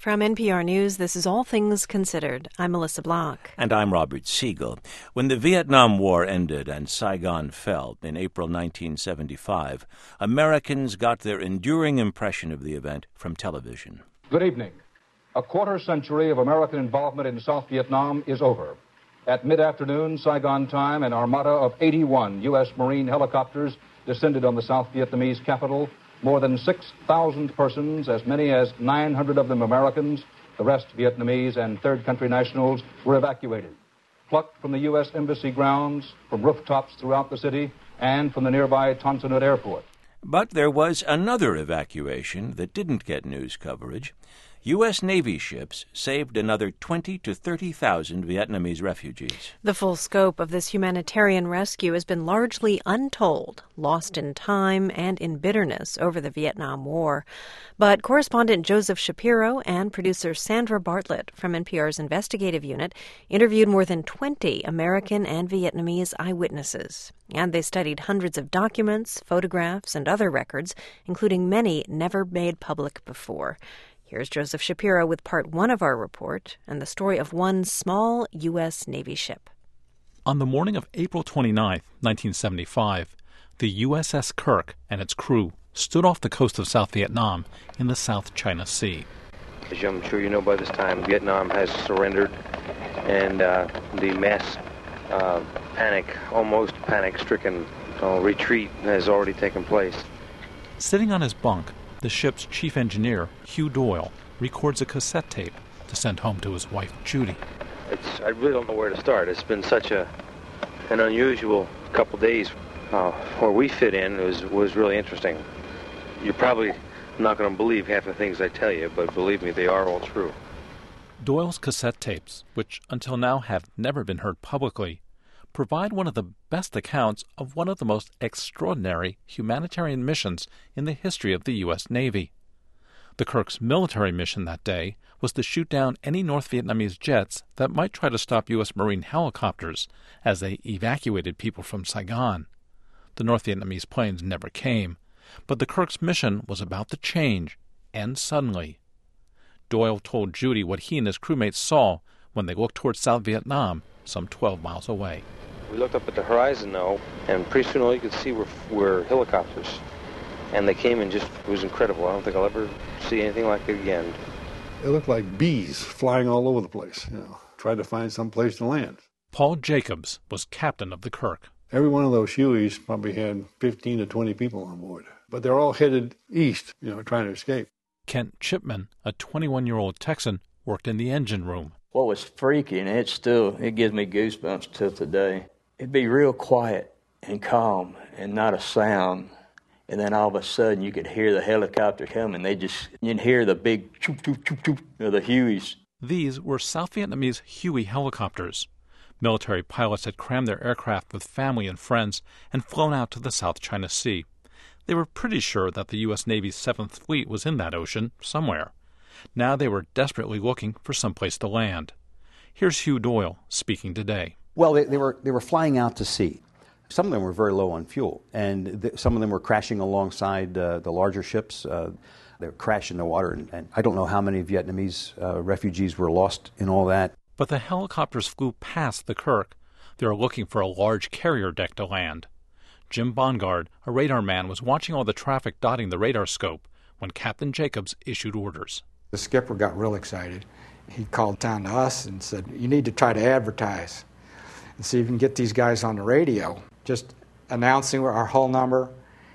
From NPR News, this is All Things Considered. I'm Melissa Block. And I'm Robert Siegel. When the Vietnam War ended and Saigon fell in April 1975, Americans got their enduring impression of the event from television. Good evening. A quarter century of American involvement in South Vietnam is over. At mid-afternoon, Saigon time, an armada of 81 U.S. Marine helicopters descended on the South Vietnamese capital. More than 6,000 persons, as many as 900 of them Americans, the rest Vietnamese and third country nationals, were evacuated. Plucked from the U.S. Embassy grounds, from rooftops throughout the city, and from the nearby Tan Son Nhut Airport. But there was another evacuation that didn't get news coverage. U.S. Navy ships saved another 20,000 to 30,000 Vietnamese refugees. The full scope of this humanitarian rescue has been largely untold, lost in time and in bitterness over the Vietnam War. But correspondent Joseph Shapiro and producer Sandra Bartlett from NPR's investigative unit interviewed more than 20 American and Vietnamese eyewitnesses. And they studied hundreds of documents, photographs, and other records, including many never made public before. Here's Joseph Shapiro with part one of our report and the story of one small U.S. Navy ship. On the morning of April 29, 1975, the USS Kirk and its crew stood off the coast of South Vietnam in the South China Sea. As I'm sure you know by this time, Vietnam has surrendered, and the mass almost panic-stricken retreat has already taken place. Sitting on his bunk, the ship's chief engineer, Hugh Doyle, records a cassette tape to send home to his wife, Judy. I really don't know where to start. It's been such an unusual couple days. Where we fit in was really interesting. You're probably not going to believe half the things I tell you, but believe me, they are all true. Doyle's cassette tapes, which until now have never been heard publicly, provide one of the best accounts of one of the most extraordinary humanitarian missions in the history of the U.S. Navy. The Kirk's military mission that day was to shoot down any North Vietnamese jets that might try to stop U.S. Marine helicopters as they evacuated people from Saigon. The North Vietnamese planes never came, but the Kirk's mission was about to change, and suddenly. Doyle told Judy what he and his crewmates saw when they looked toward South Vietnam, some 12 miles away. We looked up at the horizon, though, and pretty soon all you could see were helicopters. And they came and it was incredible. I don't think I'll ever see anything like it again. It looked like bees flying all over the place, trying to find some place to land. Paul Jacobs was captain of the Kirk. Every one of those Hueys probably had 15 to 20 people on board. But they're all headed east, trying to escape. Kent Chipman, a 21-year-old Texan, worked in the engine room. What was freaky, and it gives me goosebumps till today. It'd be real quiet and calm and not a sound. And then all of a sudden you could hear the helicopter coming. You'd hear the big choop, choop, choop, choop of the Hueys. These were South Vietnamese Huey helicopters. Military pilots had crammed their aircraft with family and friends and flown out to the South China Sea. They were pretty sure that the U.S. Navy's 7th Fleet was in that ocean somewhere. Now they were desperately looking for some place to land. Here's Hugh Doyle speaking today. Well, they were flying out to sea. Some of them were very low on fuel, and some of them were crashing alongside the larger ships. They were crashing in the water, and I don't know how many Vietnamese refugees were lost in all that. But the helicopters flew past the Kirk. They were looking for a large carrier deck to land. Jim Bongard, a radar man, was watching all the traffic dotting the radar scope when Captain Jacobs issued orders. The skipper got real excited. He called down to us and said, "You need to try to advertise and see if you can get these guys on the radio, just announcing our hull number,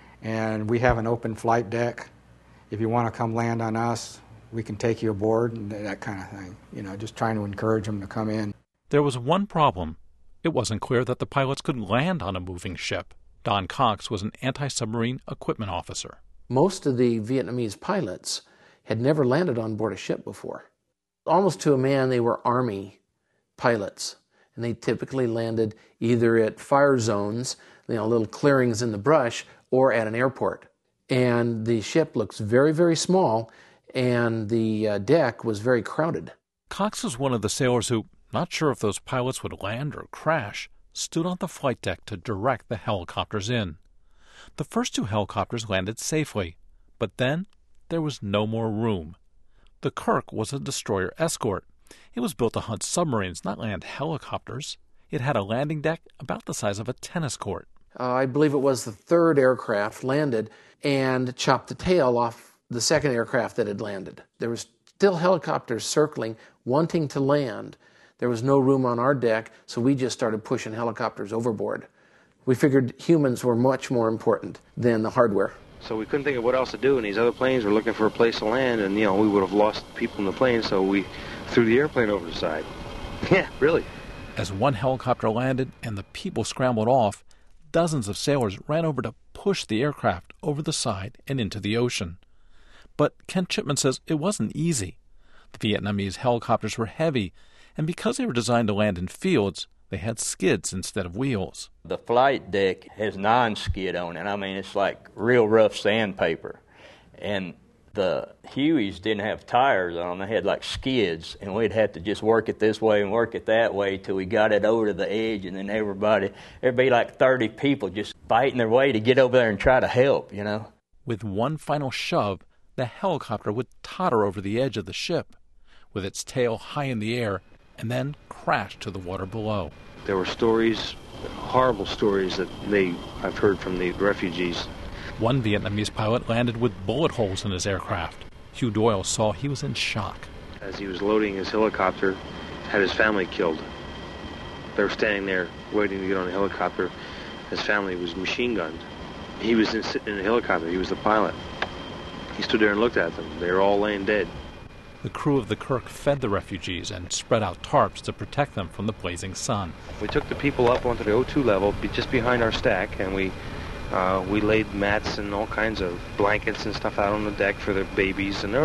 and we have an open flight deck. If you want to come land on us, we can take you aboard," and that kind of thing. Just trying to encourage them to come in. There was one problem. It wasn't clear that the pilots could land on a moving ship. Don Cox was an anti-submarine equipment officer. Most of the Vietnamese pilots had never landed on board a ship before. Almost to a man, they were Army pilots. And they typically landed either at fire zones, little clearings in the brush, or at an airport. And the ship looks very, very small, and the deck was very crowded. Cox was one of the sailors who, not sure if those pilots would land or crash, stood on the flight deck to direct the helicopters in. The first 2 helicopters landed safely, but then there was no more room. The Kirk was a destroyer escort. It was built to hunt submarines, not land helicopters. It had a landing deck about the size of a tennis court. I believe it was the third aircraft landed and chopped the tail off the second aircraft that had landed. There was still helicopters circling, wanting to land. There was no room on our deck, so we just started pushing helicopters overboard. We figured humans were much more important than the hardware. So we couldn't think of what else to do, and these other planes were looking for a place to land, and, we would have lost people in the plane, so we threw the airplane over the side. Yeah, really. As one helicopter landed and the people scrambled off, dozens of sailors ran over to push the aircraft over the side and into the ocean. But Kent Chipman says it wasn't easy. The Vietnamese helicopters were heavy, and because they were designed to land in fields, they had skids instead of wheels. The flight deck has non-skid on it. I mean, it's like real rough sandpaper. And the Hueys didn't have tires on them. They had like skids, and we'd have to just work it this way and work it that way till we got it over to the edge, and then there'd be like 30 people just fighting their way to get over there and try to help, With one final shove, the helicopter would totter over the edge of the ship, with its tail high in the air, and then crash to the water below. There were stories, horrible stories that I've heard from the refugees. One Vietnamese pilot landed with bullet holes in his aircraft. Hugh Doyle saw he was in shock. As he was loading his helicopter, had his family killed. They were standing there waiting to get on the helicopter. His family was machine gunned. He was sitting in a helicopter. He was the pilot. He stood there and looked at them. They were all laying dead. The crew of the Kirk fed the refugees and spread out tarps to protect them from the blazing sun. We took the people up onto the O2 level, just behind our stack, and we laid mats and all kinds of blankets and stuff out on the deck for the babies. And there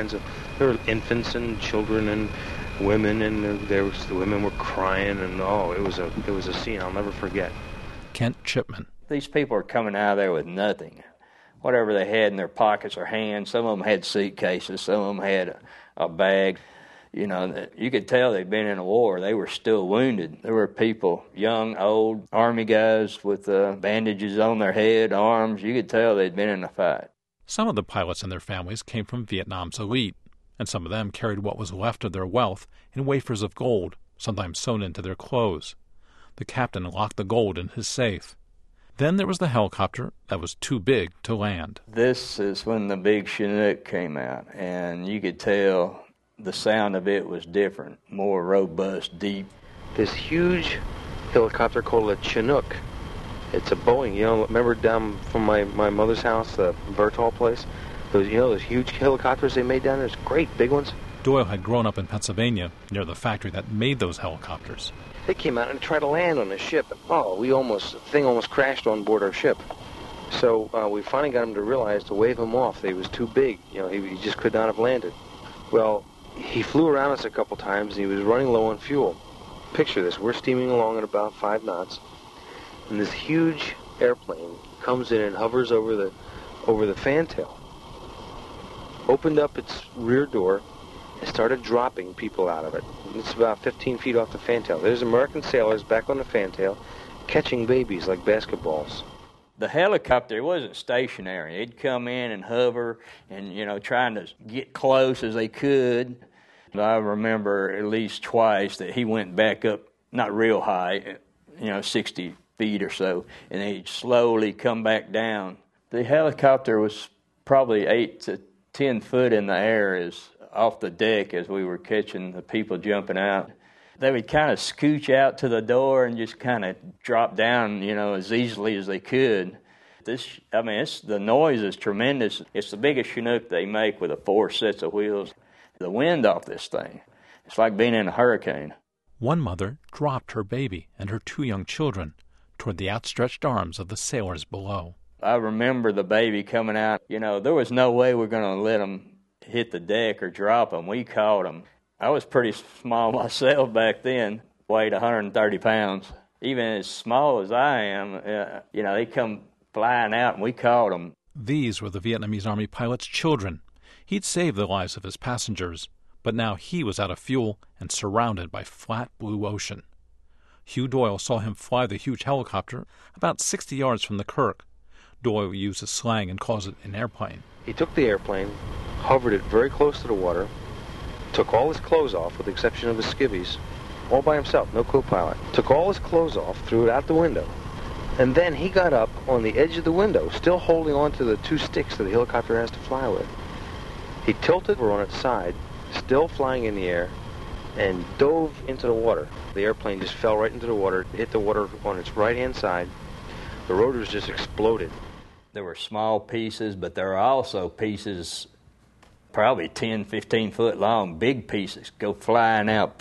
were infants and children and women, and the women were crying, and it was a scene I'll never forget. Kent Chipman. These people are coming out of there with nothing. Whatever they had in their pockets or hands, some of them had suitcases, some of them had a bag. You could tell they'd been in a war. They were still wounded. There were people, young, old, Army guys with bandages on their head, arms. You could tell they'd been in a fight. Some of the pilots and their families came from Vietnam's elite, and some of them carried what was left of their wealth in wafers of gold, sometimes sewn into their clothes. The captain locked the gold in his safe. Then there was the helicopter that was too big to land. This is when the big Chinook came out, and you could tell the sound of it was different, more robust, deep. This huge helicopter called a Chinook. It's a Boeing. Remember down from my mother's house, the Berthold place? Those huge helicopters they made down there? Those great big ones. Doyle had grown up in Pennsylvania, near the factory that made those helicopters. They came out and tried to land on the ship. The thing almost crashed on board our ship. So we finally got him to realize to wave him off. He was too big. He just could not have landed. Well, he flew around us a couple times, and he was running low on fuel. Picture this. We're steaming along at about 5 knots, and this huge airplane comes in and hovers over the fantail, opened up its rear door, and started dropping people out of it. It's about 15 feet off the fantail. There's American sailors back on the fantail catching babies like basketballs. The helicopter wasn't stationary. It'd come in and hover and, trying to get close as they could. I remember at least twice that he went back up, not real high, 60 feet or so, and he'd slowly come back down. The helicopter was probably 8 to 10 foot in the air off the deck as we were catching the people jumping out. They would kind of scooch out to the door and just kind of drop down, as easily as they could. The noise is tremendous. It's the biggest Chinook they make with 4 sets of wheels. The wind off this thing, it's like being in a hurricane. One mother dropped her baby and her 2 young children toward the outstretched arms of the sailors below. I remember the baby coming out. There was no way we're going to let them hit the deck or drop them. We caught them. I was pretty small myself back then, weighed 130 pounds. Even as small as I am, they come flying out and we caught them. These were the Vietnamese Army pilot's children. He'd saved the lives of his passengers, but now he was out of fuel and surrounded by flat blue ocean. Hugh Doyle saw him fly the huge helicopter about 60 yards from the Kirk. Doyle uses slang and calls it an airplane. He took the airplane, hovered it very close to the water, took all his clothes off with the exception of his skivvies, all by himself, no co-pilot. Took all his clothes off, threw it out the window. And then he got up on the edge of the window, still holding on to the two sticks that the helicopter has to fly with. He tilted over on its side, still flying in the air, and dove into the water. The airplane just fell right into the water, hit the water on its right-hand side. The rotors just exploded. There were small pieces, but there were also pieces probably 10, 15 foot long, big pieces go flying out.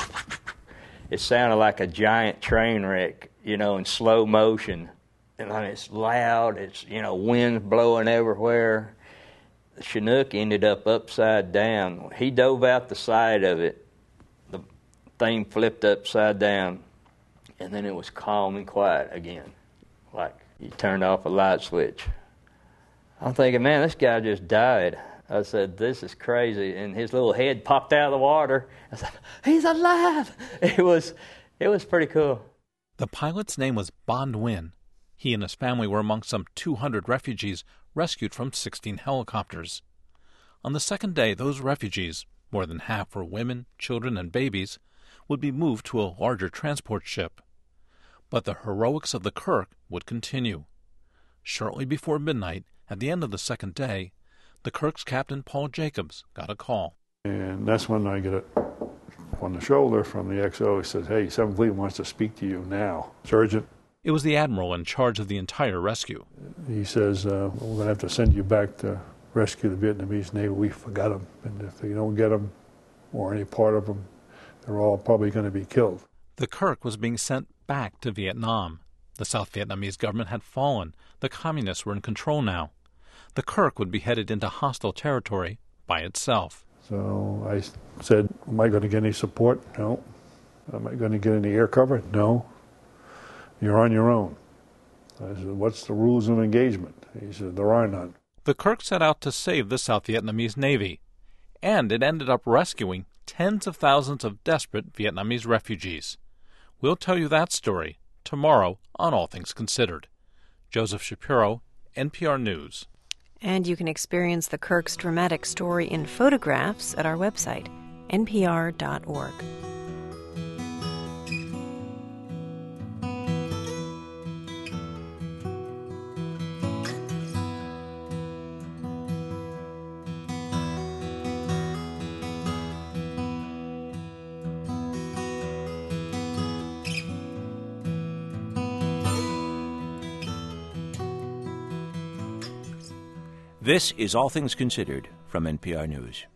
It sounded like a giant train wreck, in slow motion. And it's loud, it's, wind blowing everywhere. The Chinook ended up upside down. He dove out the side of it. The thing flipped upside down, and then it was calm and quiet again, like you turned off a light switch. I'm thinking, man, this guy just died. I said, this is crazy. And his little head popped out of the water. I said, he's alive. It was pretty cool. The pilot's name was Bon Nguyen. He and his family were among some 200 refugees rescued from 16 helicopters. On the second day, those refugees, more than half were women, children, and babies, would be moved to a larger transport ship. But the heroics of the Kirk would continue. Shortly before midnight, at the end of the second day, the Kirk's captain, Paul Jacobs, got a call. And that's when I get it on the shoulder from the XO. He says, hey, 7th Fleet wants to speak to you now. Sergeant. It was the admiral in charge of the entire rescue. He says, we're going to have to send you back to rescue the Vietnamese Navy. We forgot them. And if you don't get them or any part of them, they're all probably going to be killed. The Kirk was being sent back to Vietnam. The South Vietnamese government had fallen. The communists were in control now. The Kirk would be headed into hostile territory by itself. So I said, am I going to get any support? No. Am I going to get any air cover? No. You're on your own. I said, what's the rules of engagement? He said, there are none. The Kirk set out to save the South Vietnamese Navy, and it ended up rescuing tens of thousands of desperate Vietnamese refugees. We'll tell you that story tomorrow on All Things Considered. Joseph Shapiro, NPR News. And you can experience the Kirk's dramatic story in photographs at our website, npr.org. This is All Things Considered from NPR News.